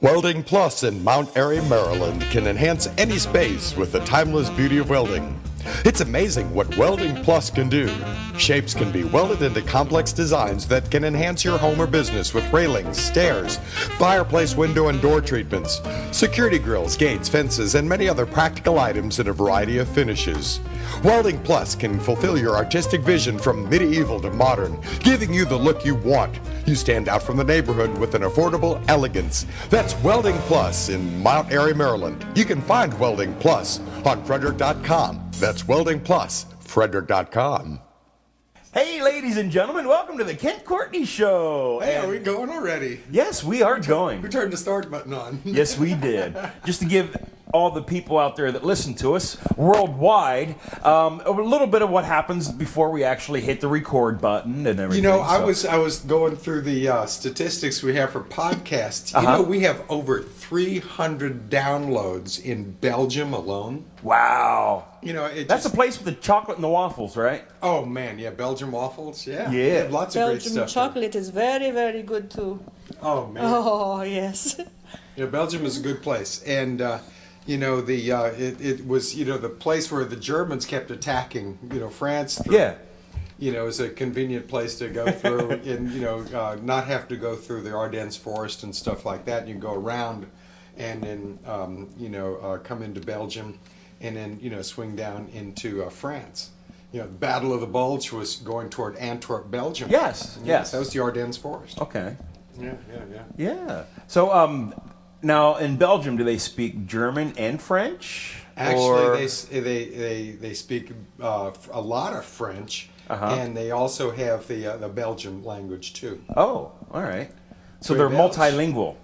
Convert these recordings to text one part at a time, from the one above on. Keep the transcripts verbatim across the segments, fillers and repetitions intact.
Welding Plus in Mount Airy, Maryland can enhance any space with the timeless beauty of welding. It's amazing what Welding Plus can do. Shapes can be welded into complex designs that can enhance your home or business with railings, stairs, fireplace window and door treatments, security grills, gates, fences, and many other practical items in a variety of finishes. Welding Plus can fulfill your artistic vision from medieval to modern, giving you the look you want. You stand out from the neighborhood with an affordable elegance. That's Welding Plus in Mount Airy, Maryland. You can find Welding Plus on Frederick dot com. That's Welding Plus, Frederick dot com. Hey, ladies and gentlemen, welcome to the Kent Courtney Show. Hey, And are we going already? yes, we are going. We turned the start button on. Yes, we did. Just to give all the people out there that listen to us worldwide um, a little bit of what happens before we actually hit the record button and everything. You know, I So- was I was going through the uh, statistics we have for podcasts. You Uh-huh. know, we have over three hundred downloads in Belgium alone. Wow. You know, it That's the just, place with the chocolate and the waffles, right? oh man, yeah, Belgium waffles, yeah, Yeah. They have lots of great Belgian stuff. chocolate is very, very good too. there. Oh man, Oh, yes. yeah, Belgium is a good place, and uh, you know the uh, it, it was you know the place where the Germans kept attacking you know France. through- Yeah. You know, it's a convenient place to go through, and you know, uh, not have to go through the Ardennes forest and stuff like that. You can go around, and then um, you know, uh, come into Belgium, and then you know, swing down into uh, France. You know, the Battle of the Bulge was going toward Antwerp, Belgium. Yes, yes. that was the Ardennes forest. Okay. Yeah, yeah, yeah. Yeah. So, um, now in Belgium, do they speak German and French? Actually, Or- they s- they they they speak uh, a lot of French, Uh-huh. and they also have the uh, the Belgian language too. Oh, all right. So Very they're Belgian. multilingual.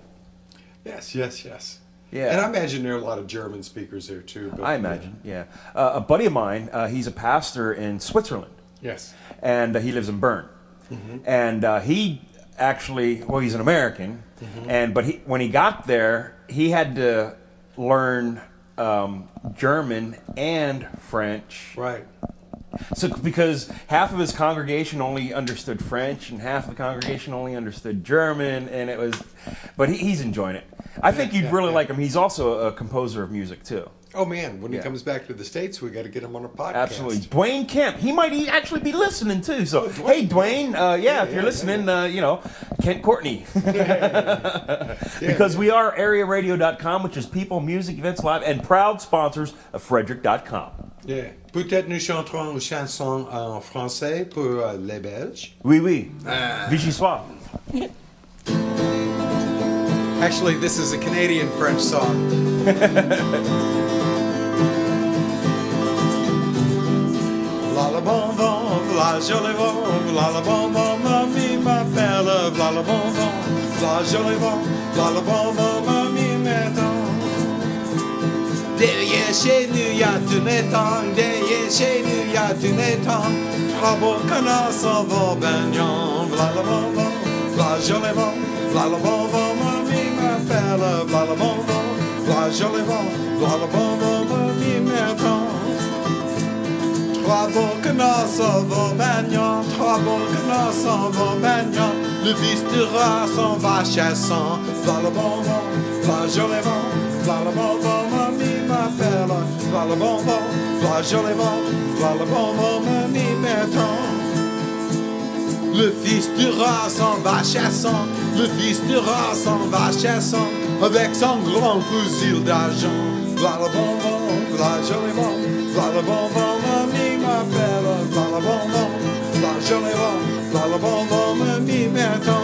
Yes, yes, yes. Yeah. And I imagine there are a lot of German speakers there too. But, I imagine, yeah. Uh, a buddy of mine, uh, he's a pastor in Switzerland, Yes. and uh, he lives in Bern. And uh, he actually, well, he's an American, and but he when he got there, he had to learn um, German and French. Right. So because half of his congregation only understood French and half of the congregation only understood German, and it was, but he, he's enjoying it. I think you'd yeah, really yeah. like him. He's also a composer of music too. Oh man, when Yeah. he comes back to the States, we got to get him on a podcast. Absolutely, Dwayne Kemp. He might e- actually be listening too. So, Dwayne. hey, Dwayne, uh, yeah, if yeah, you're yeah, listening, uh, you know, Kent Courtney, because we are area radio dot com, which is people, music, events, live, and proud sponsors of Frederick dot com. Yeah. Peut-être nous chanterons une chanson en français pour euh, les Belges. Oui, oui. Ah. Vichy soir. Actually, this is a Canadian French song. V'là le bon vent, v'là le joli vent, v'là le bon vent, mamie m'appelle, v'là le bon vent, v'là le joli vent, v'là le bon vent, mamie m'attend. Derrière chez nous, y a tout l'étang, derrière chez nous, y a tout l'étang. Trois beaux canards s'en vont baignant, v'là le bon vent, v'là le joli vent, v'là le bon vent, mamie m'appelle, v'là le bon vent, v'là le joli vent, v'là le bon vent, mamie m'attend. Trois beaux canards s'en vont baignant, trois beaux canards s'en vont baignant. Le fils du rat s'en va chassant, v'là le bon vent, v'là le joli vent, v'là le bon vent, mamie m'appelle, v'là le bon vent, v'là le joli vent, v'là le bon vent, mamie m'attend. Le fils du rat s'en va chassant, le fils du rat s'en va chassant, avec son grand fusil d'argent. V'là le bon vent, v'là le joli vent, v'là le bon vent, mamie m'appelle, v'là le bon vent, v'là le joli vent, v'là le bon vent, mamie m'attend.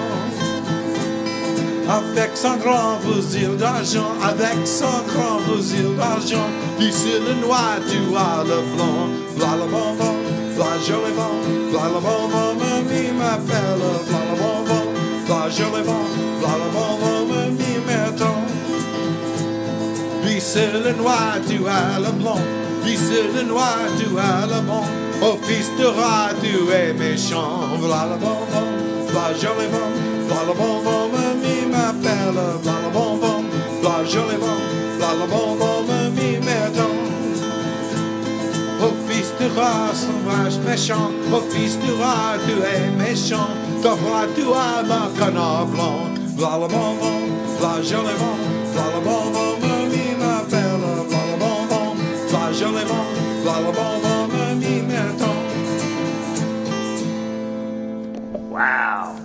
Avec son grand fusil d'argent, avec son grand fusil d'argent, puis sur le noir tu as le blanc. V'là le bon vent, v'là le joli vent, v'là le bon vent, mamie m'appelle, v'là le bon vent, v'là le joli vent, v'là le bon vent, mamie m'attend. Puis sur le noir tu as le blanc, puis sur le noir tu as le blanc. Oh fils de rat tu es méchant, v'là le bon vent, v'là le joli vent, v'là le bon vent, mamie m'appelle, v'là le bon vent, v'là le joli vent, v'là le bon vent, mamie m'attend. Oh fils de rat sauvage méchant, oh fils de rat tu es méchant, ta voix tu as ma canard blanc, v'là le bon vent, flageolement, v'là le bonbon, mamie m'appelle, v'là le bonbon, flageolement, v'là le bonbon, mamie m'attend. Wow.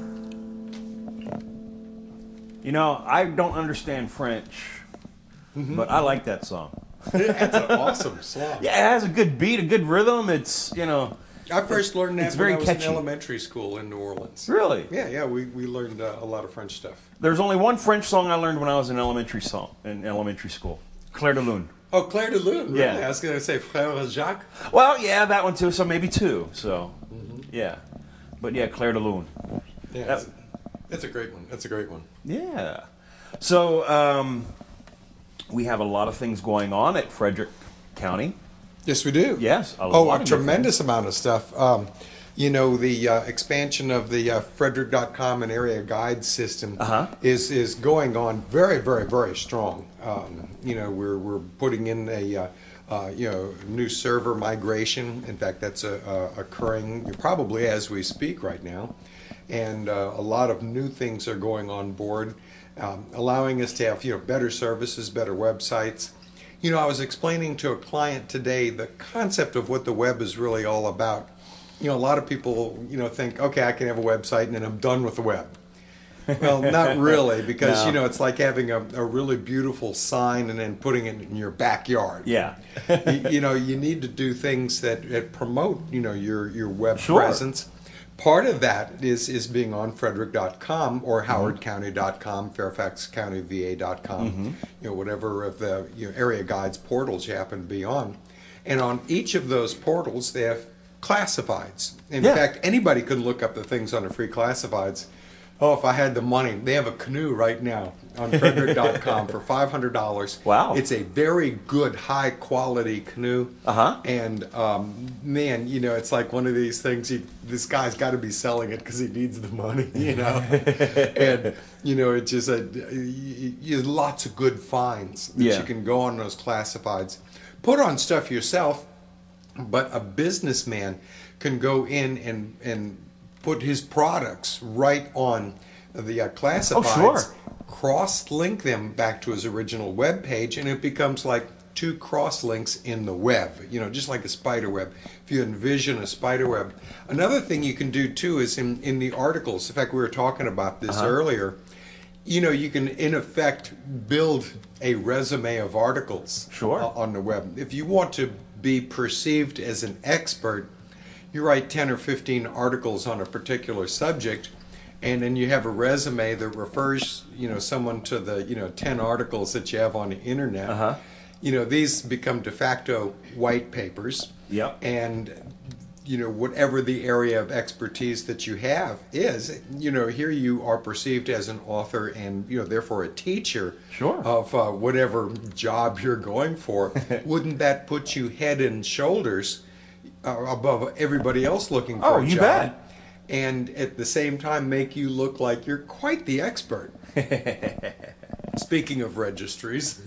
You know, I don't understand French, Mm-hmm. but I like that song. That's an awesome song. Yeah, it has a good beat, a good rhythm. It's, you know, I first learned that It's when very I was catchy. in elementary school in New Orleans. really. Yeah, yeah, we, we learned uh, a lot of French stuff. There's only one French song I learned when I was in elementary song in elementary school. Clair de Lune. Oh, Claire de Lune. Yeah. Really? I was going to say Frère Jacques. Well, yeah, that one too. So maybe two. So, Mm-hmm. yeah, but yeah, Clair de Lune. Yeah, That- that's, that's a great one. That's a great one. Yeah. So um, we have a lot of things going on at Frederick County. Yes, we do. Yes, a oh, lot a of good tremendous amount of stuff. Um, you know, the uh, expansion of the uh, Frederick dot com and area guide system Uh-huh. is is going on very, very, very strong. Um, you know, we're we're putting in a uh, uh, you know new server migration. In fact, that's a, a occurring probably as we speak right now, and uh, a lot of new things are going on board, um, allowing us to have you know better services, better websites. You know, I was explaining to a client today the concept of what the web is really all about. You know, a lot of people, you know, think, okay, I can have a website and then I'm done with the web. Well, not really, because, No. you know, it's like having a, a really beautiful sign and then putting it in your backyard. Yeah. you, you know, you need to do things that, that promote, you know, your, your web Sure. presence. Part of that is, is being on Frederick dot com or Howard County dot com, Fairfax County V A dot com, Mm-hmm. you know, whatever of the you know, area guides portals you happen to be on. And on each of those portals, they have classifieds. In Yeah. fact, anybody can look up the things on the free classifieds. Oh, if I had the money. They have a canoe right now on Frederick dot com for five hundred dollars. Wow. It's a very good, high quality canoe. Uh-huh. And um, man, you know, it's like one of these things. You, this guy's got to be selling it because he needs the money, you know. And you know, it's just a you, you, lots of good finds that Yeah. you can go on those classifieds, put on stuff yourself. But a businessman can go in and and put his products right on the uh, classifieds. Oh, sure. Cross-link them back to his original web page, and it becomes like two cross links in the web, you know, just like a spider web. If you envision a spider web. Another thing you can do too is in, in the articles. In fact, we were talking about this Uh-huh. earlier. You know, you can in effect build a resume of articles Sure. uh, on the web. If you want to be perceived as an expert, you write ten or fifteen articles on a particular subject, and then you have a resume that refers, you know, someone to the, you know, ten articles that you have on the internet. Uh-huh. You know, these become de facto white papers. Yep. And, you know, whatever the area of expertise that you have is, you know, here you are perceived as an author and, you know, therefore a teacher Sure. of uh, whatever job you're going for. Wouldn't that put you head and shoulders uh, above everybody else looking for Oh, a you job? bet. And at the same time make you look like you're quite the expert. Speaking of registries.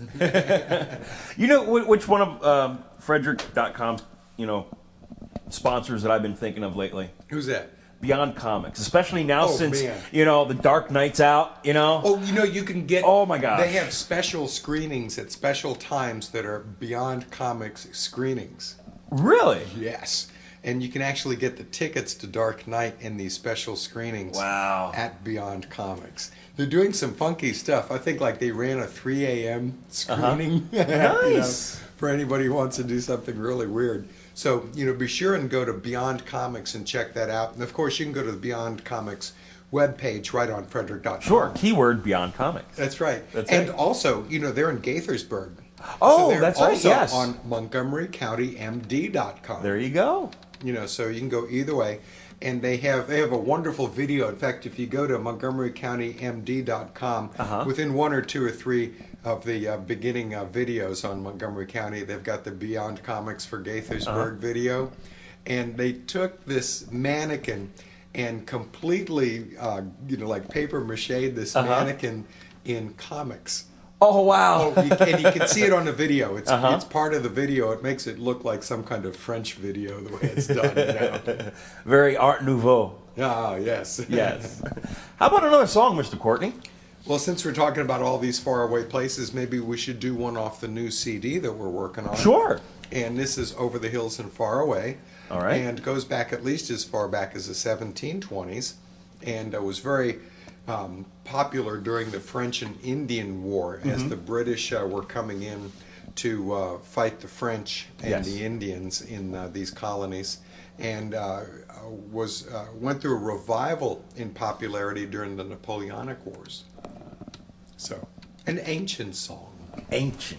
You know wh- which one of um, Frederick dot com's, you know, sponsors that I've been thinking of lately? Who's that? Beyond Comics, especially now Oh, since man. you know the Dark Knight's out. You know. Oh, you know, you can get. Oh, my gosh. They have special screenings at special times that are Beyond Comics screenings. Really? Yes. And you can actually get the tickets to Dark Knight in these special screenings Wow. at Beyond Comics. They're doing some funky stuff. I think like they ran a three a.m. screening. you know, Nice. for anybody who wants to do something really weird. So, you know, be sure and go to Beyond Comics and check that out. And of course, you can go to the Beyond Comics webpage right on Frederick dot com. Sure. Keyword Beyond Comics. That's right. That's and right. also, you know, they're in Gaithersburg. Oh, they're that's right, also yes. on Montgomery County M D dot com. There you go. You know, so you can go either way. And they have they have a wonderful video. In fact, if you go to Montgomery County M D dot com, Uh-huh. within one or two or three of the uh, beginning uh, videos on Montgomery County, they've got the Beyond Comics for Gaithersburg Uh-huh. video. And they took this mannequin and completely, uh, you know, like paper mache this Uh-huh. mannequin in comics. Oh wow. Oh, you, and you can see it on the video. It's Uh-huh. it's part of the video. It makes it look like some kind of French video the way it's done. You know? Very Art Nouveau. Ah, yes. Yes. How about another song, Mister Courtney? Well, since we're talking about all these faraway places, maybe we should do one off the new C D that we're working on. Sure. And this is Over the Hills and Far Away. All right. And goes back at least as far back as the seventeen twenties, and uh, was very um, popular during the French and Indian War as Mm-hmm. the British uh, were coming in to uh, fight the French and Yes. the Indians in uh, these colonies, and uh, was uh, went through a revival in popularity during the Napoleonic Wars. So, an ancient song. Ancient.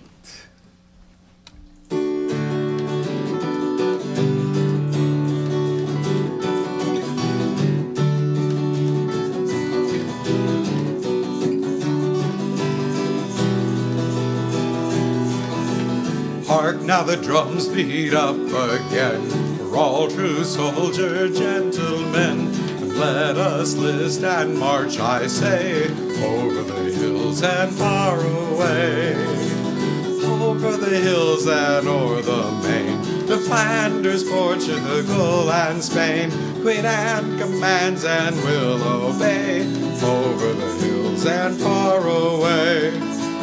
Hark now the drums beat up again, for all true soldier gentlemen. And let us list and march, I say, over the hills and far away. Over the hills and o'er the main, to Flanders, Portugal, and Spain. Queen Anne commands and will obey, over the hills and far away.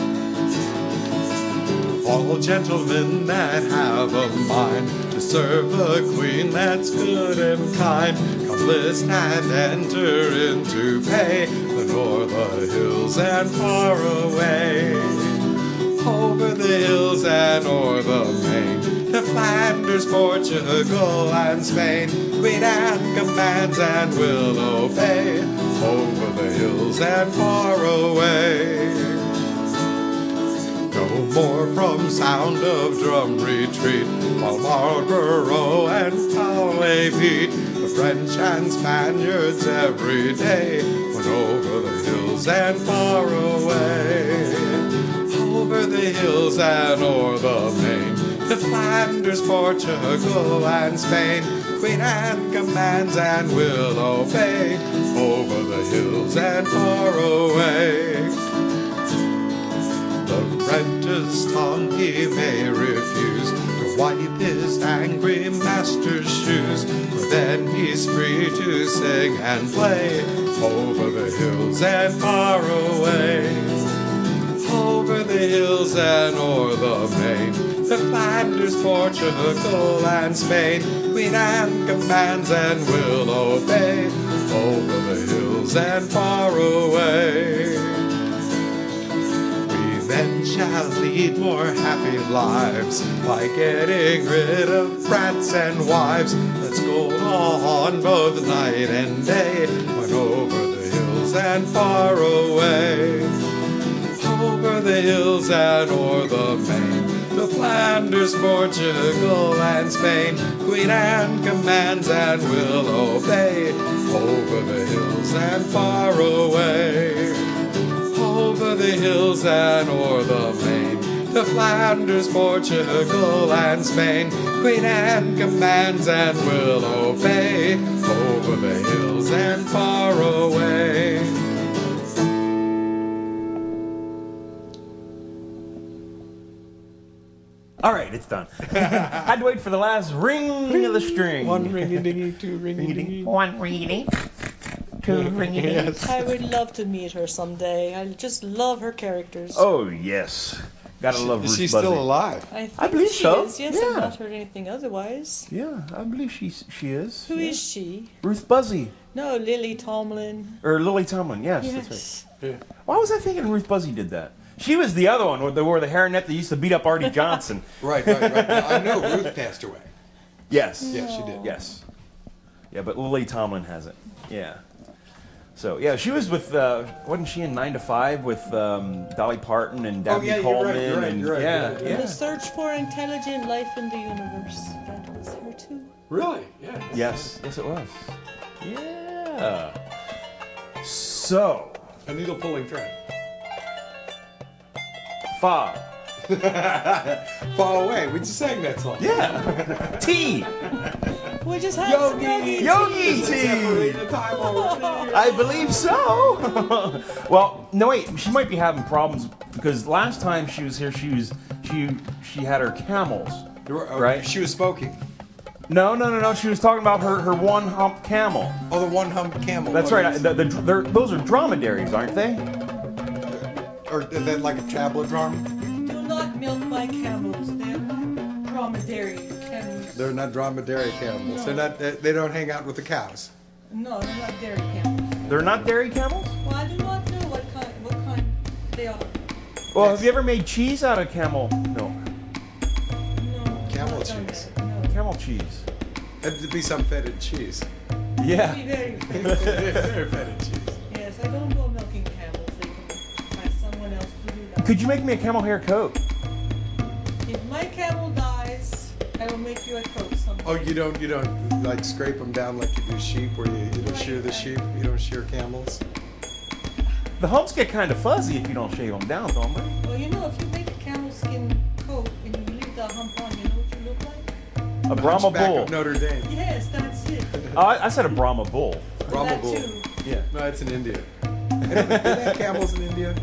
All gentlemen that have a mind to serve the Queen that's good and kind, come list and enter into pay, and o'er the hills and far away. Over the hills and o'er the main, to Flanders, Portugal, and Spain. Queen Anne commands and will obey, over the hills and far away. No more from sound of drum retreat, while Marlborough and Calais beat the French and Spaniards every day, went over the hills and far away. Over the hills and o'er the main, to Flanders, Portugal, and Spain. Queen Anne commands and will obey, over the hills and far away. The apprentice tongue he may refuse to wipe his angry master's shoes, for then he's free to sing and play, over the hills and far away. Over the hills and o'er the main, to Flanders, Portugal, and Spain. Queen Anne commands and will obey, over the hills and far away. Men shall lead more happy lives by getting rid of brats and wives. Let's go on both night and day, but over the hills and far away. Over the hills and o'er the main, to Flanders, Portugal, and Spain. Queen Anne commands and will obey, over the hills and far away. Over the hills and o'er the main, to Flanders, Portugal, and Spain. Queen Anne commands and will obey, over the hills and far away. All right, it's done. Had to wait for the last ring of the string. One ring-a-dingy, two ring-a-dingy. One ring two ring Yes. I would love to meet her someday. I just love her characters. Oh yes, gotta love Ruth Is she Buzzy. still alive? I, think I believe she so. is. Yes, Yeah. I've not heard anything otherwise. Yeah, I believe she she is. Who yeah. is she? Ruth Buzzy No, Lily Tomlin. or Lily Tomlin? Yes, that's Yes. right. Why was I thinking Ruth Buzzy did that? She was the other one with the wore the hairnet that used to beat up Artie Johnson. Right, right, right. Now, I know Ruth passed away. Yes. Yeah, she did. Yes. Yeah, but Lily Tomlin hasn't. Yeah. So yeah, she was with. Uh, wasn't she in Nine to Five with um, Dolly Parton and Oh, Dabney yeah, you're Coleman? right, you're right, and, you're right, yeah, you're right. yeah. The Search for Intelligent Life in the Universe. That was her too. Really? Yeah. Yes. Yes, it was. Yeah. So, A needle pulling thread. fa. Fall away. We just sang that song. Yeah. T. We just had some Yogi. yogi. Yogi tea. Separated time already. I believe so. Well, no wait, she might be having problems because last time she was here, she was she she had her camels. Right? Right. She was smoking. No, no, no, no. She was talking about her, her one hump camel. Oh, the one hump camel. That's What right. is- The, the, they're- those are dromedaries, aren't they? or then like a tablet drum? Do not milk my camels. They're dromedary camels. They're not dromedary camels. They're not. They, they don't hang out with the cows. No, they're not dairy camels. They're not dairy camels? Well, I do not know what kind, what kind they are. Well, have you ever made cheese out of camel milk? No. Camel not done cheese. that, No. Camel cheese. It'd to be some fetid cheese. Be Yeah. very Very fetid cheese. Yes, I don't go milking camels. They can find someone else to do that. Could you make me a camel hair coat? If my camel dies, I will make you a coat someday. Oh, you don't you don't like scrape them down like you do sheep, where you, you don't shear the sheep. You don't shear camels. The humps get kind of fuzzy if you don't shave them down, don't they? Well, you know, if you make a camel skin coat and you leave the hump on, you know what you look like? A Brahma Hunchback bull. of Notre Dame. Yes, that's it. Oh, I, I said a Brahma bull. Brahma that bull. too. Yeah. No, it's in India. Do they have camels in India?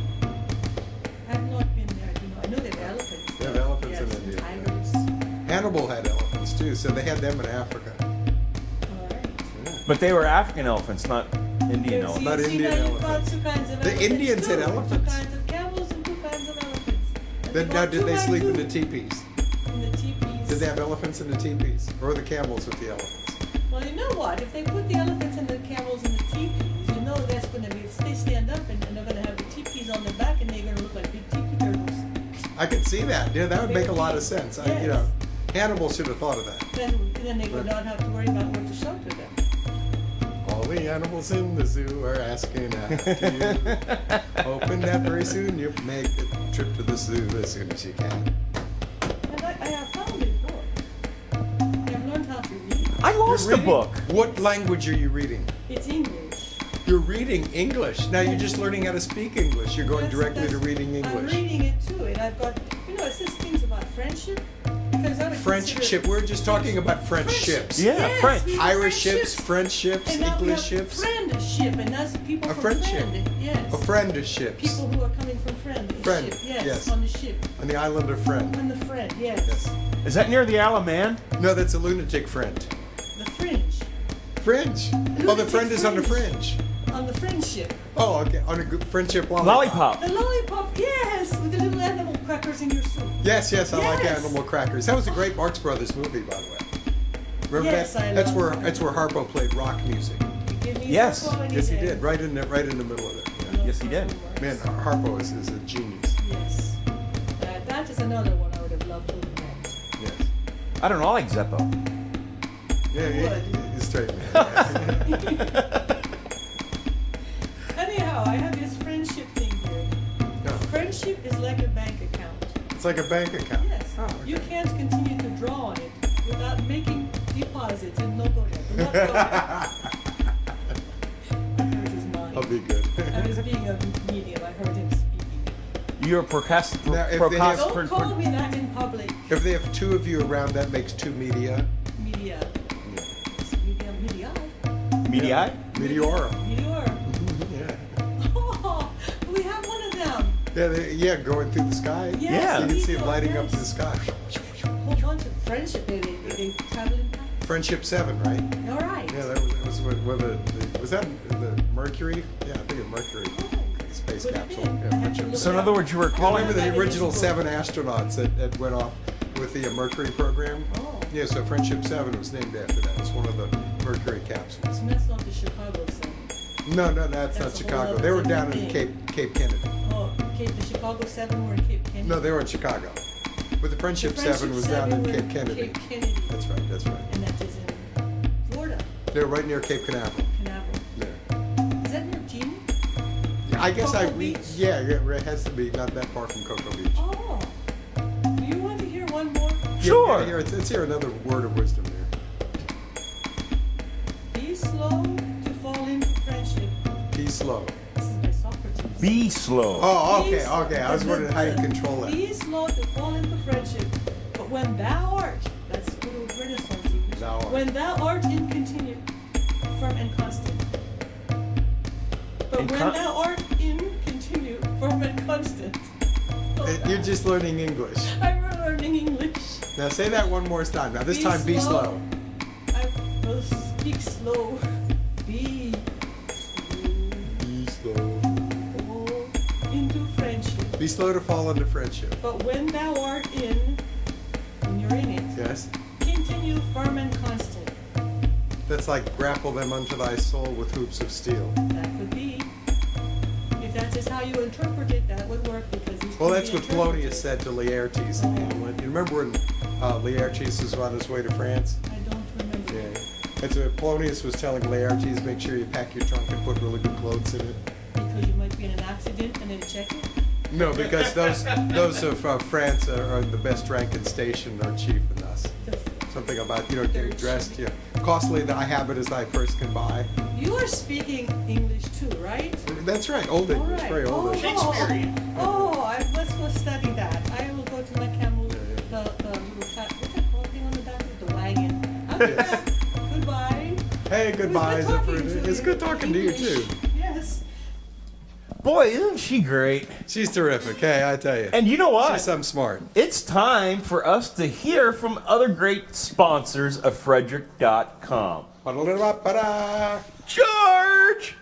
I have not been there. You know, I know they have elephants. They have elephants yes, in India. Tigers. Hannibal had elephants too, so they had them in Africa. All right. But they were African elephants, not Indian Yes, elephants. Not you see, Indian now you've got elephants. two kinds of The elephants Indians had too. elephants. Two kinds of camels and two kinds of elephants. And Then they now, got did two they kinds sleep in of- the teepees? in the teepees? Did they have elephants in the teepees, or the camels with the elephants? Well, you know what? If they put the elephants and the camels in the teepees, you know that's going to be, if they stand up and, and they're going to have the teepees on their back and they're going to look like big teepee turtles. I could see that. Yeah, that would make a lot of sense. I, you Yes. know, Hannibal should have thought of that. Then, then they would not have to worry about where to shelter them. All the animals in the zoo are asking after you. Hoping that very soon you make a trip to the zoo as soon as you can. And I, I have found it book. I've learned how to read. I lost the Reading- book. What language are you reading? It's English. You're reading English. Now you're just learning how to speak English. You're going That's- directly to that's- reading I'm English. reading it too, and I've got, you know, it says things about friendship. Because I would French consider- ship. We're just talking about French French- ships. Yeah, Yes, French. we have Irish French ships, French ships, And now we English have ships. friendship, and that's people A from friendship. friend. Yes. A friend of ships. People who are coming from friend. Friend, Ship. Yes, yes. on the ship. On the island of Friend. On the friend, yes. Yes. Is that near the Isle of Man? No, that's a lunatic friend. The fringe. Fringe. Oh, the Lunatic friend is on the fringe. On the friendship. Oh, okay. On a good friendship lollipop. Lollipop. The lollipop, yes, with the little animal crackers in your soup. Yes, yes, I like Yes. Animal Crackers. That was a great Marx Brothers movie, by the way. Remember Yes, that? I that's love where that. that's where Harpo played rock music. Give me Yes. Harpo any Yes, he day. did. Right in the right in the middle of it. Yeah. No Yes, he did. problem. Man, Harpo is, is a genius. Yes. Uh, that is another one I would have loved to have met. Yes. I don't know. I like Zeppo. Yeah, he, Would. he's straight man. Anyhow, I have this friendship thing here. No, Friendship is like a bank account. it's like a bank account. Yes. Oh, okay. You can't continue to draw on it without making deposits in local Not go I heard his mind. I'll be good. I was being a medium. I heard him speaking. You're procrast- Now, if they procrast- have- Don't pro- call me that in public. If they have two of you around, that makes two media. Media. Media. Media. Media? Meteora. Meteor. Yeah. Oh, we have one of them. Yeah, they, yeah, going through the sky. Yes, Yeah. You can see it meteor, lighting up yes. in the sky. Whole bunch of friendship. They, they, they travel in time. Friendship Seven, right? All right. Yeah, that was, that was what, what the, the was that the Mercury? Yeah, I think of Mercury Oh, space could have capsule. been. Yeah, I have to Friendship look So in it other up. words, you were I calling remember That the is original cool. seven astronauts that, that went off with the uh, Mercury program. Oh. Yeah, so Friendship Seven was named after that. It's one of the Mercury capsules. And that's not the Chicago Seven. No, no, that's, That's not a whole Chicago. other They were down in thing. Cape Cape Kennedy. Oh, Cape, the Chicago Seven were in Cape Kennedy. No, they were in Chicago. But the Friendship, The Friendship Seven was Seven down in were Cape Kennedy. Cape Kennedy. That's right, that's right. And that is in Florida, They're right near Cape Canaveral. Canaveral. Yeah. Is that near Genie? Yeah, I guess I Cocoa we Beach? yeah, yeah, it has to be not that far from Cocoa Beach. Oh. Do you want to hear one more? Yeah, Sure. yeah, here, let's hear another word of wisdom here. Be slow to fall into friendship. Be slow. This is by Socrates. Be slow. Oh, Be okay, slow- okay. I was the- wondering how you the- control that. Be slow to fall into friendship, but when thou art, that's good old Renaissance English. Thou art. When thou art in continue, firm and constant. But In when con- thou art in continue, firm and constant. Oh, Uh, You're just learning English. I'm learning English. Now say that one more time. Now this Be time be slow. slow. I will speak slow. Be Be slow. slow into friendship. Be slow to fall into friendship. But when thou art in, when you're in it, Yes. continue firm and constant. That's like grapple them unto thy soul with hoops of steel. That could be. If that is how you interpret it, that would work because he's. Well, that's what Polonius said to Laertes. Oh. You remember when uh, Laertes was on his way to France? I don't remember. Yeah. And so Polonius was telling Laertes, make sure you pack your trunk and put really good clothes in it. Because you might be in an accident and then check it. No, because those those of uh, France are, are the best rank and station are chief in us. The- Something about, you know, getting dressed, yeah. Costly thy habit as thy purse can buy. You are speaking English too, right? That's right, old All English, right. very old oh, English. Shakespearean. Oh, oh, I must go study that. I will go to my camel, the, the little cat, what's that called thing on the back of the wagon? I'll be Yes. back. Goodbye. Hey, goodbye. It was good talking to It's you. good talking to you, English. too. Yes. Boy, isn't she great? She's terrific, hey, I tell you. And you know what? She's something smart. It's time for us to hear from other great sponsors of Frederick dot com. Ba-da-da-da-ba-da. George!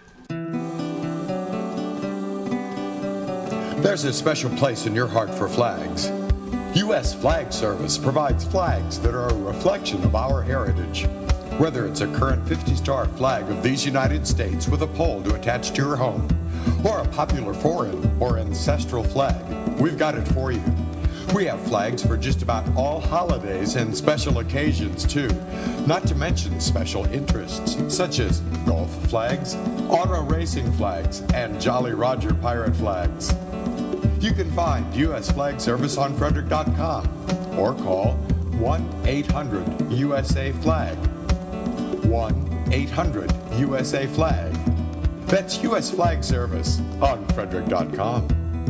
There's a special place in your heart for flags. U S Flag Service provides flags that are a reflection of our heritage. Whether it's a current fifty star flag of these United States with a pole to attach to your home, or a popular foreign or ancestral flag, we've got it for you. We have flags for just about all holidays and special occasions too, not to mention special interests such as golf flags, auto racing flags, and Jolly Roger pirate flags. You can find U S Flag Service on Frederick dot com or call one eight hundred U S A Flag. one eight hundred U S A Flag. That's U S Flag Service on Frederick dot com.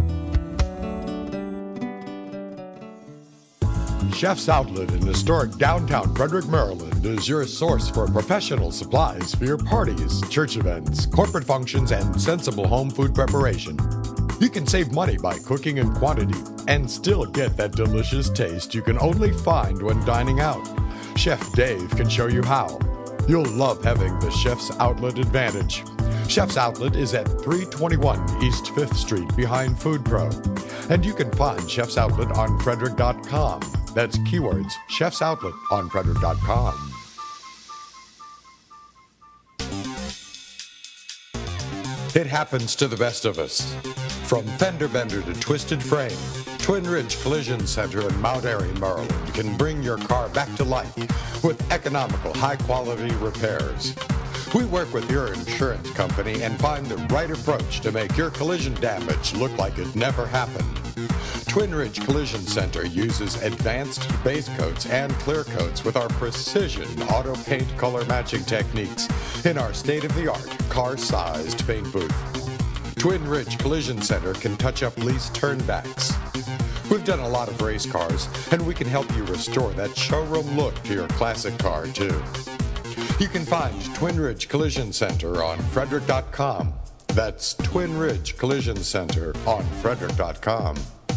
Chef's Outlet in historic downtown Frederick, Maryland is your source for professional supplies for your parties, church events, corporate functions, and sensible home food preparation. You can save money by cooking in quantity and still get that delicious taste you can only find when dining out. Chef Dave can show you how. You'll love having the Chef's Outlet advantage. Chef's Outlet is at three twenty-one East fifth Street behind Food Pro. And you can find Chef's Outlet on Frederick dot com. That's keywords, Chef's Outlet on Frederick dot com. It happens to the best of us. From fender bender to twisted frame, Twin Ridge Collision Center in Mount Airy, Maryland can bring your car back to life with economical, high-quality repairs. We work with your insurance company and find the right approach to make your collision damage look like it never happened. Twin Ridge Collision Center uses advanced base coats and clear coats with our precision auto paint color matching techniques in our state-of-the-art car-sized paint booth. Twin Ridge Collision Center can touch up lease turnbacks. We've done a lot of race cars, and we can help you restore that showroom look to your classic car, too. You can find Twin Ridge Collision Center on Frederick dot com. That's Twin Ridge Collision Center on Frederick dot com.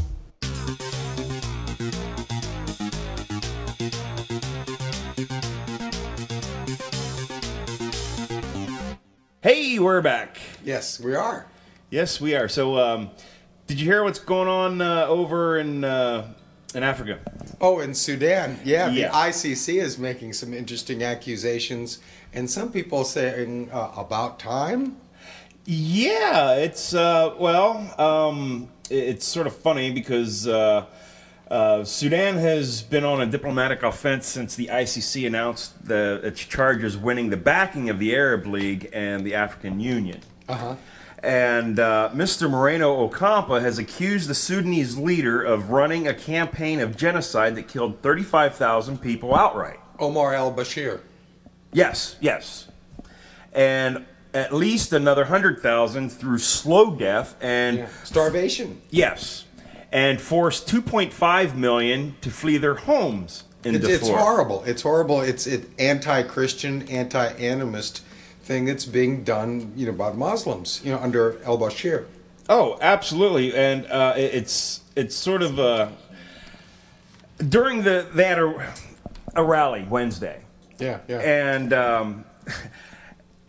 Hey, we're back. Yes, we are. Yes, we are. So, um, did you hear what's going on uh, over in uh, in Africa? Oh, in Sudan, yeah, Yeah. the I C C is making some interesting accusations, and some people saying uh, about time. Yeah, it's uh, well, um, it- it's sort of funny because uh, uh, Sudan has been on a diplomatic offense since the I C C announced the, its charges winning the backing of the Arab League and the African Union. Uh-huh. And uh, Mister Moreno Ocampo has accused the Sudanese leader of running a campaign of genocide that killed thirty-five thousand people outright. Omar al-Bashir. Yes, yes. And at least another one hundred thousand through slow death and Yeah. Starvation. yes, and forced two point five million to flee their homes in It's, it's Darfur. horrible. It's horrible. It's an anti-Christian, anti-animist thing that's being done, you know, by Muslims, you know, under al-Bashir. Oh, absolutely, and uh, it- it's it's sort of uh, during the they had a, a rally Wednesday, Yeah, yeah. and um,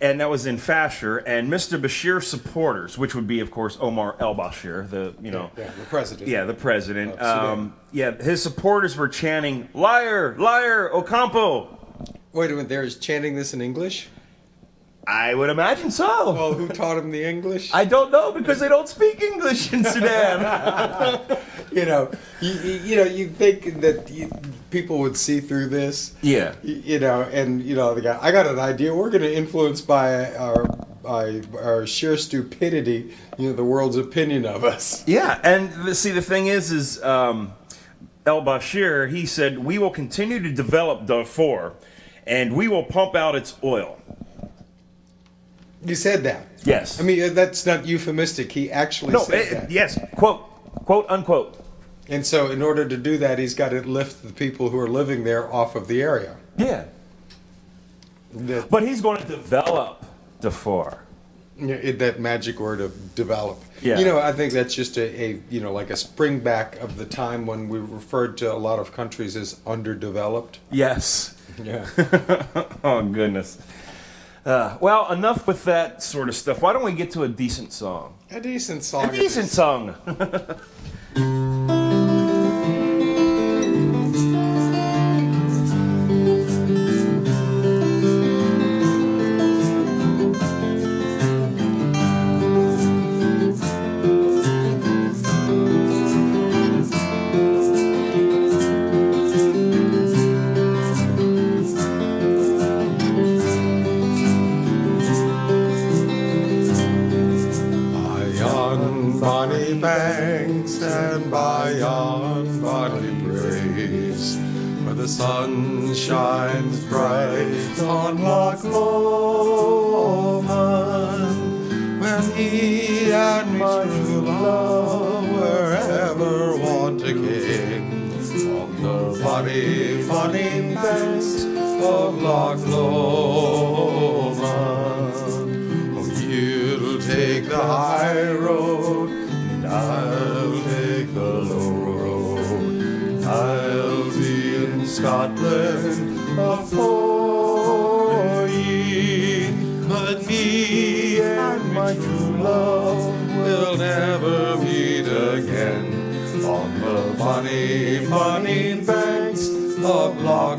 and that was in Fasher. And Mister Bashir's supporters, which would be, of course, Omar el-Bashir, the you know, Yeah, the president. yeah, the president. Of Sudan. Um, yeah, his supporters were chanting, "Liar, liar, Ocampo." Wait a minute, they're chanting this in English? I would imagine so. Oh, who taught him the English? I don't know because they don't speak English in Sudan. You know, you, you, you know, you think that you, people would see through this. Yeah. You, you know, and you know, the guy. I got an idea. We're going to influence by our by our sheer stupidity. You know, the world's opinion of us. Yeah, and the, see, the thing is, is um, el-Bashir, he said, we will continue to develop Darfur, and we will pump out its oil. You said that. Yes. I mean, that's not euphemistic. He actually No, said it, that. yes, quote, quote, unquote. And so, in order to do that, he's got to lift the people who are living there off of the area. Yeah. That, But he's going to develop Darfur. Yeah, it, that magic word of develop. Yeah. You know, I think that's just a, a you know like a spring back of the time when we referred to a lot of countries as underdeveloped. Yes. Yeah. Oh, goodness. Uh, well, enough with that sort of stuff. Why don't we get to a decent song? A decent song. A decent song. Bonnie banks and by yon bonny braes, where the sun shines bright on Loch Lomond, where me and my true love were ever wont again, on the bonny, bonny banks of Loch Lomond. Oh, you'll take the high road, I'll take the low road. I'll be in Scotland afore ye, but me and my true love will never meet again on the bonny, bonny banks of Loch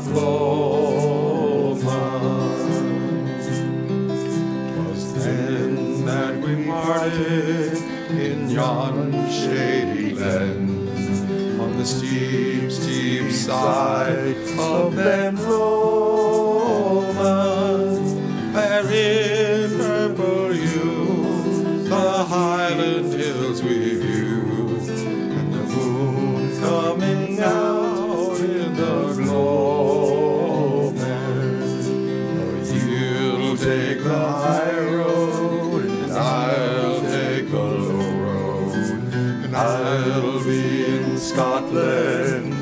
Lomond. 'Twas then that we parted in yon shady glen, on the steep, steep side of Ben Lomond, where in purple hue the Highland hills we view, and the moon coming out in the gloaming. Oh, you'll take the high road, and I'll take the low road, and I'll be in Scotland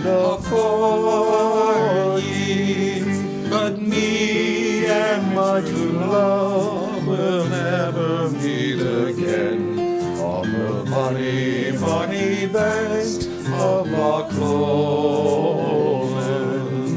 afore ye, but me and my true love will never meet again on the bonny, bonny banks of Loch Lomond.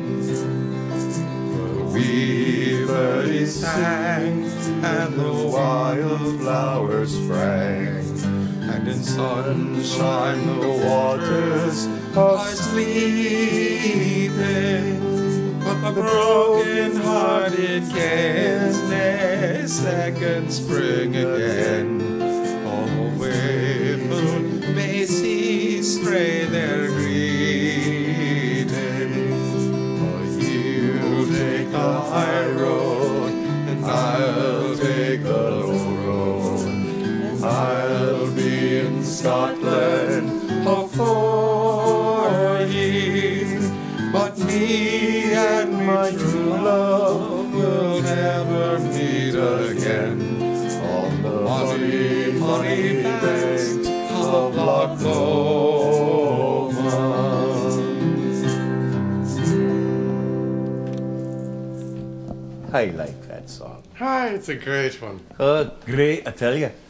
The wee birdies sang, and the wild flowers sprang, and in sunshine the waters are sleeping, but the broken-hearted can ne'er second spring again. Oh, wayward may see stray their greeting. Oh, you take the high road, and I'll take the low road, and I'll be in Scotland afore ye, but me and my true love will never meet again on the bonny, bonny banks of Loch Lomond. I like that song. Hi, it's a great one. Oh, great, I tell you.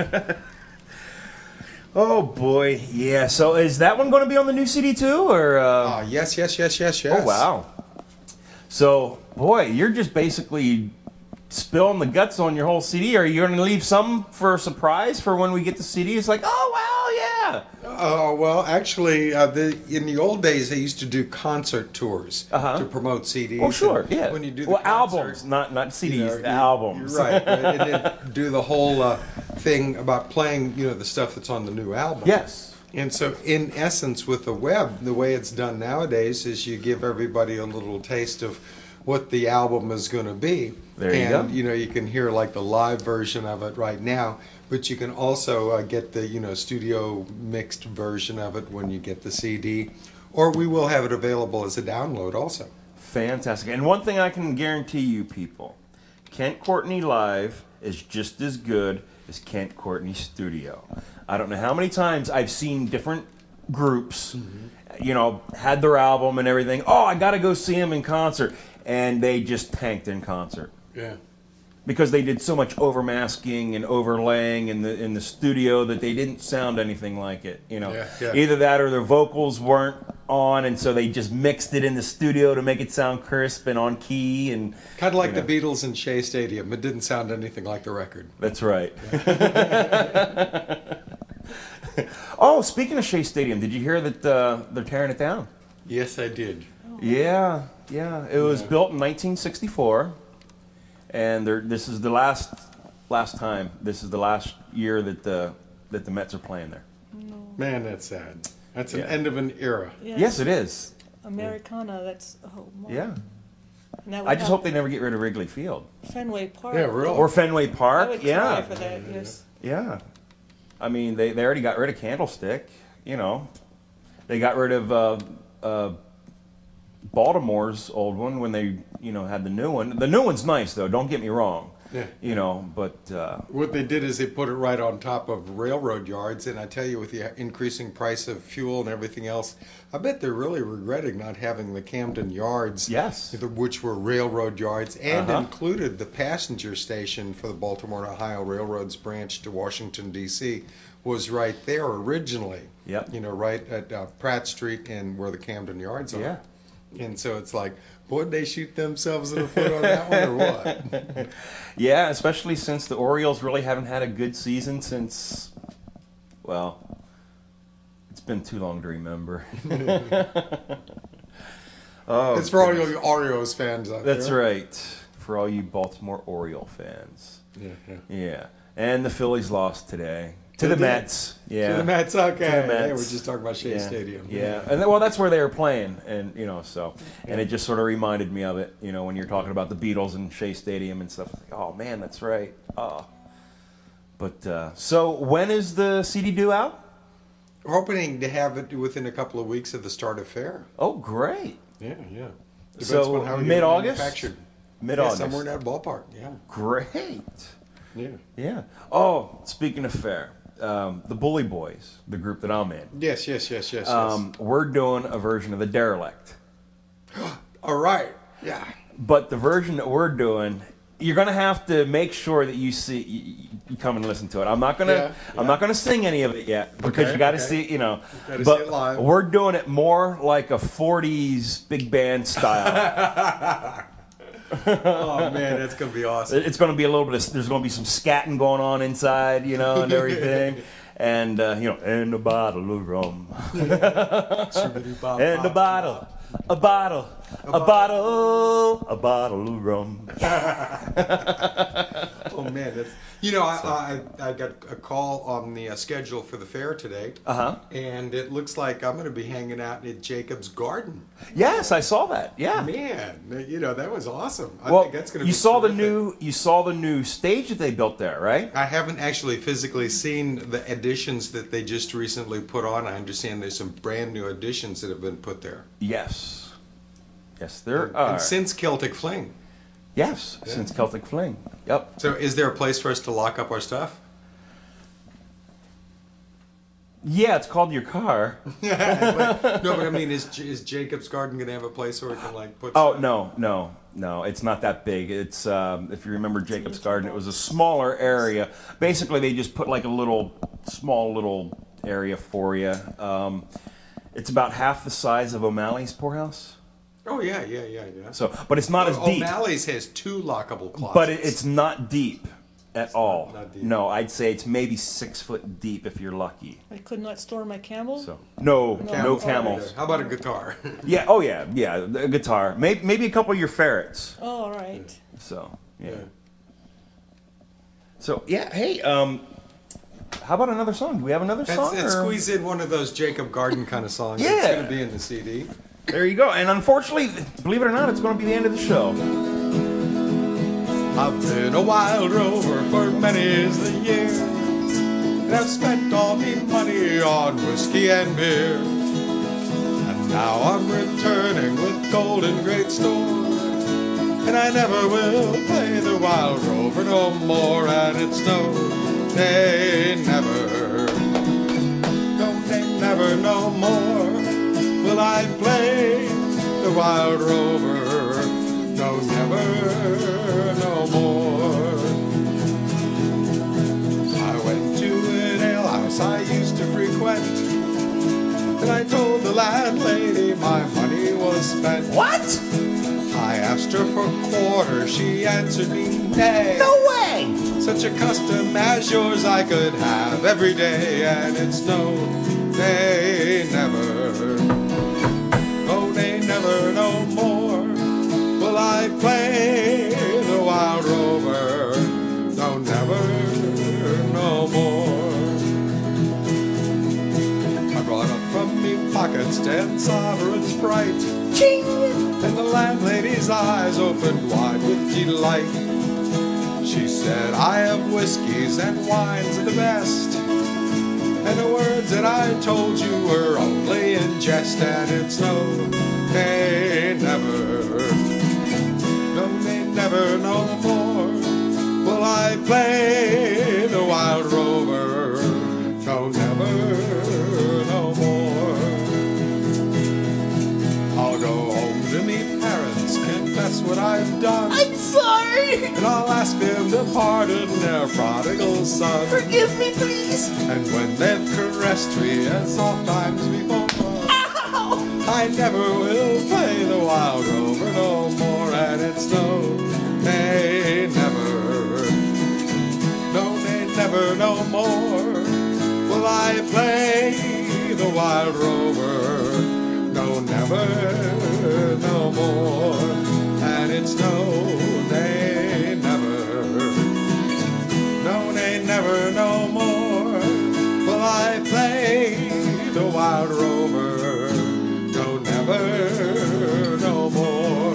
Oh, boy. Yeah, so is that one going to be on the new C D too? Or, uh... Ah, yes, yes, yes, yes, yes. Oh, wow. So, boy, you're just basically spilling the guts on your whole C D. Are you going to leave some for a surprise for when we get the C D? It's like, oh, well, yeah. Oh, well, actually, uh, the, in the old days, they used to do concert tours Uh-huh. to promote C Ds. Oh, sure, And yeah. When you do the well, concert, albums, not not C Ds, you know, the you- albums. You're right. right. And then do the whole uh, thing about playing, you know, the stuff that's on the new album. Yes. And so, in essence, with the web, the way it's done nowadays is you give everybody a little taste of what the album is going to be. There you and, go. you know, you can hear like the live version of it right now, but you can also uh, get the, you know, studio mixed version of it when you get the C D, or we will have it available as a download also. Fantastic. And one thing I can guarantee you people, Kent Courtney Live is just as good as Kent Courtney Studio. I don't know how many times I've seen different groups, mm-hmm. you know, had their album and everything. Oh, I got to go see them in concert. And they just tanked in concert. Yeah. Because they did so much overmasking and overlaying in the in the studio that they didn't sound anything like it. You know, Yeah, yeah. either that or their vocals weren't on, and so they just mixed it in the studio to make it sound crisp and on key. And Kind of like you know. the Beatles in Shea Stadium. It didn't sound anything like the record. That's right. Oh, speaking of Shea Stadium, did you hear that uh, they're tearing it down? Yes, I did. Yeah, yeah. It was Yeah. built in nineteen sixty-four, and they're, this is the last last time. This is the last year that the that the Mets are playing there. Man, that's sad. That's an Yeah. end of an era. Yeah. Yes, it is. Americana, that's, oh, my. Yeah. Now we I just have hope they never get rid of Wrigley Field Fenway Park. Yeah, really. or Fenway I Park. would cry Yeah, for that, yes. yeah. I mean, they they already got rid of Candlestick. You know, they got rid of uh, uh, Baltimore's old one when they you know had the new one. The new one's nice though. Don't get me wrong. Yeah. You know, but uh, What they did is they put it right on top of railroad yards, and I tell you, with the increasing price of fuel and everything else, I bet they're really regretting not having the Camden yards, Yes. which were railroad yards, and Uh-huh. included the passenger station for the Baltimore and Ohio Railroad's branch to Washington D C was right there originally. Yep. You know, right at uh, Pratt Street and where the Camden yards are. Yeah. And so it's like, boy, did they shoot themselves in the foot on that one, or what? yeah, especially since the Orioles really haven't had a good season since, well, it's been too long to remember. oh, It's for all you Oreos fans out That's there. right. For all you Baltimore Oriole fans. Yeah, yeah. Yeah. And the Phillies lost today. To They the did. Mets. Yeah. To the Mets, okay. To the Mets. Yeah, we're just talking about Shea yeah. Stadium. Yeah. And then, well, that's where they were playing. And, you know, so. And it just sort of reminded me of it, you know, when you're talking about the Beatles and Shea Stadium and stuff. Like, oh, man, that's right. Oh. But, uh, so when is the C D due out? We're hoping to have it within a couple of weeks of the start of fair. Oh, great. Yeah, yeah. Depends So, on how you mid-August? manufactured. Mid-August. Yeah, somewhere in that ballpark. Yeah, Great. yeah. Yeah. Oh, speaking of fair, um, the Bully Boys, the group that I'm in, Yes, yes, yes, yes, um, we're doing a version of the Derelict. yes. All right. Yeah. But the version that we're doing, you're gonna have to make sure that you see, you, you come and listen to it. I'm not gonna, Yeah, yeah. I'm not gonna sing any of it yet because Okay, you got to okay. see, you know. Gotta see but it live. we're doing it more like a forties big band style. Oh man, that's gonna be awesome. It's going to be a little bit of, there's going to be some scatting going on inside, you know, and everything. And, uh, you know, and a bottle of rum. And a bottle, a bottle, a bottle, a bottle of rum. Oh man, that's you know I, I I got a call on the uh, schedule for the fair today, Uh-huh. and it looks like I'm going to be hanging out at Jacob's Garden. Yes, I saw that. Yeah. Man, you know that was awesome. I Well, think that's going to you be saw the terrific. new you saw the new stage that they built there, right? I haven't actually physically seen the additions that they just recently put on. I understand there's some brand new additions that have been put there. Yes. Yes, there And, are. and since Celtic Fling. yes, since Celtic Fling. Yep. So is there a place for us to lock up our stuff? Yeah, it's called your car. no, but I mean, is is Jacob's Garden going to have a place where we can like put? Oh stuff? no, no, no! It's not that big. It's um, if you remember Jacob's Garden, it was a smaller area. Basically, they just put like a little, small little area for you. Um, it's about half the size of O'Malley's Poorhouse. Oh, yeah, yeah, yeah, yeah. So, but it's not as deep. O'Malley's has two lockable closets. But it, it's not deep at all. not deep. No, I'd say it's maybe six foot deep if you're lucky. I could not store my camel. So no, no, Camels camels. How about a guitar? Yeah. Oh yeah. Yeah. A guitar. Maybe maybe a couple of your ferrets. Oh, all right. So yeah. Yeah. So yeah. Hey. Um. How about another song? Do we have another Let's, song? let's or- squeeze in one of those Jacob Garden kind of songs. Yeah. It's going to be in the C D. There you go. And unfortunately, believe it or not, it's going to be the end of the show. I've been a wild rover for many's the year, and I've spent all me money on whiskey and beer. And now I'm returning with gold in great store, and I never will play the wild rover no more. And it's no, nay, never, no, nay, never, no more will I play the wild rover. No, never, no more. I went to an alehouse I used to frequent, and I told the landlady my money was spent. What? I asked her for quarter, she answered me nay. No way! Such a custom as yours I could have every day, and it's no, nay, never. Oh, nay, never, no more will I play the wild rover. No, never, no more. I brought up from me pockets ten sovereigns bright, Ching! and the landlady's eyes opened wide with delight. She said, I have whiskeys and wines of the best, and the words that I told you were only in jest. And it's no, nay, never, no, nay, never, no more will I play the wild rover. No, never, no more. I'll go home to me parents, confess what I've done, I'm sorry! and I'll ask them to pardon their prodigal son. Forgive me, please! And when they've caressed me as oft times before, Ow! I never will play the wild rover no more. And it's no, nay, never, no, nay, never, no more will I play the wild rover. No, never, no more. And it's no, nay, never, no, nay, never, no more will I play the wild rover. No, never, no more.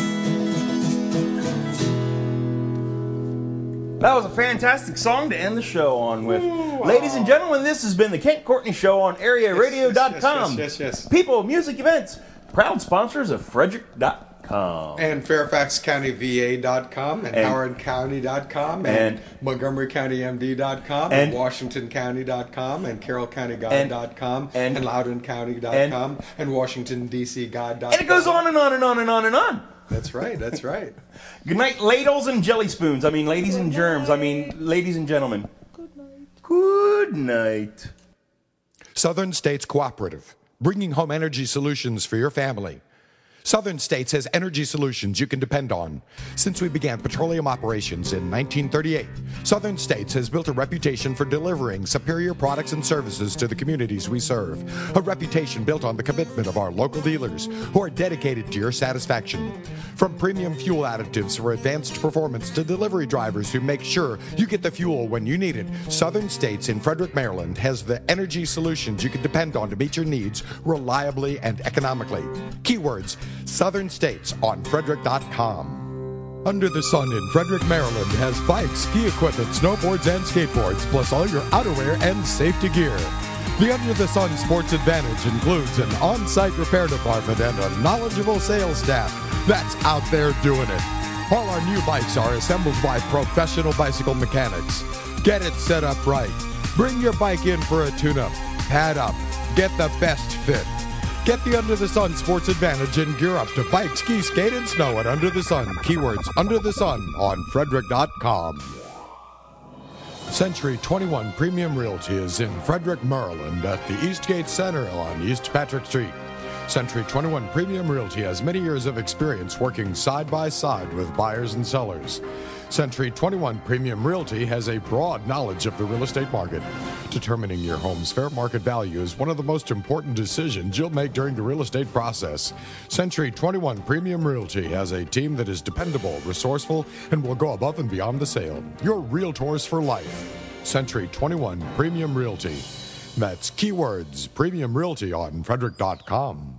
That was a fantastic song to end the show on with. Ladies and gentlemen, this has been the Kent Courtney Show on area radio dot com. Yes, yes, yes, yes. People, music, events, proud sponsors of Frederick dot com. And Fairfax County V A dot com, and, And- Howard County dot com, and, and- Montgomery County M D dot com, and, and- Washington County dot com, and Carroll County Guide dot com, and, and- and Loudoun County dot com, and, and Washington D C Guide dot com. And it goes on and on and on and on and on. That's right, that's right. Good night, ladles and jelly spoons. I mean, ladies and germs. I mean, ladies and gentlemen. Good night. Good night. Southern States Cooperative, bringing home energy solutions for your family. Southern States has energy solutions you can depend on. Since we began petroleum operations in nineteen thirty-eight, Southern States has built a reputation for delivering superior products and services to the communities we serve. A reputation built on the commitment of our local dealers who are dedicated to your satisfaction. From premium fuel additives for advanced performance to delivery drivers who make sure you get the fuel when you need it, Southern States in Frederick, Maryland has the energy solutions you can depend on to meet your needs reliably and economically. Keywords: Southern States on Frederick dot com. Under the Sun in Frederick, Maryland has bikes, ski equipment, snowboards, and skateboards, plus all your outerwear and safety gear. The Under the Sun Sports Advantage includes an on-site repair department and a knowledgeable sales staff that's out there doing it. All our new bikes are assembled by professional bicycle mechanics. Get it set up right. Bring your bike in for a tune-up, pad up, get the best fit. Get the Under the Sun Sports Advantage and gear up to bike, ski, skate, and snow at Under the Sun. Keywords Under the Sun on Frederick dot com. Century twenty-one Premium Realty is in Frederick, Maryland at the Eastgate Center on East Patrick Street. Century twenty-one Premium Realty has many years of experience working side by side with buyers and sellers. Century twenty-one Premium Realty has a broad knowledge of the real estate market. Determining your home's fair market value is one of the most important decisions you'll make during the real estate process. Century twenty-one Premium Realty has a team that is dependable, resourceful, and will go above and beyond the sale. Your realtors for life. Century twenty-one Premium Realty. That's keywords Premium Realty on Frederick dot com.